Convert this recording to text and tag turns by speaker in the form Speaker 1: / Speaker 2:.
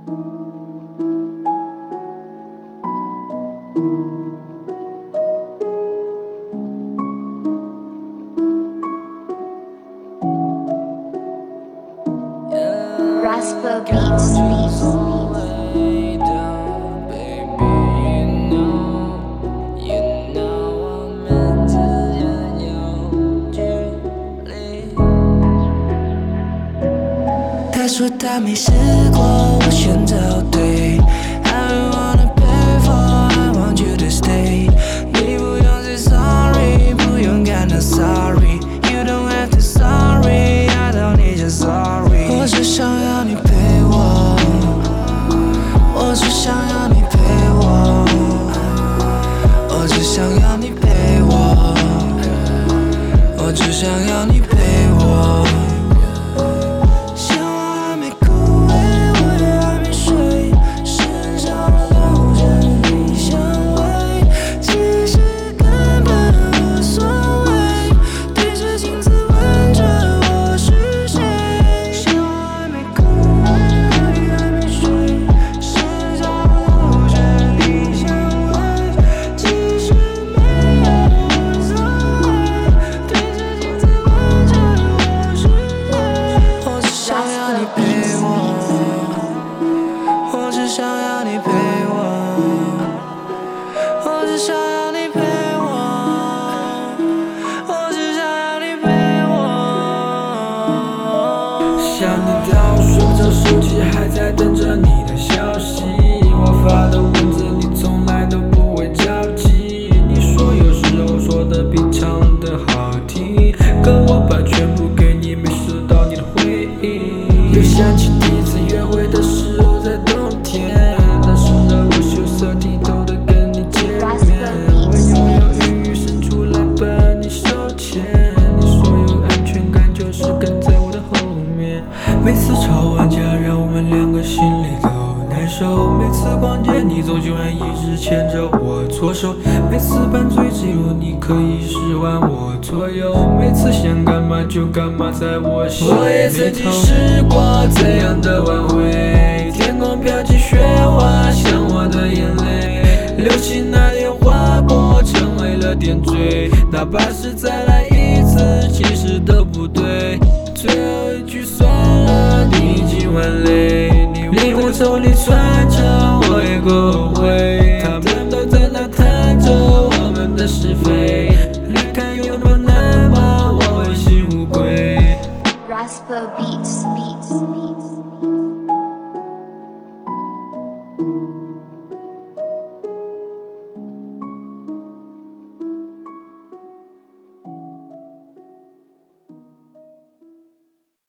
Speaker 1: Rasper Beats.
Speaker 2: 他说他没试过，我选择后退。I don't wanna pay for, I want you to stay。你不用 say sorry， 不用感到 sorry。You don't have to sorry， I don't need your sorry。我只想要你陪我，我只想要你陪我，我只想要你陪我，我只想要你陪我。
Speaker 3: 想你到睡不着，手机还在等着你的消息。我发的文字你从来都不会交集。你说有时候说的比唱的好听，可我把全部给你，没收到你的回应。又想起第一次约会的时候在冬天，当时的我羞涩剔透的跟你见面，我犹犹豫豫伸出来把你手牵，你说有安全感就是跟在我的后面。每次吵完架让我们两个心里都难受，每次逛街你总喜欢一直牵着我左手，每次拌嘴只有你可以使唤我左右，每次想干嘛就干嘛在我心里头。我也曾经试过这样的挽回，天空飘起雪花像我的眼泪，流星那天划过成为了点缀，哪怕是再来一次其实都不对，最后一句算了，你已经换泪，你离我手里攥着我也够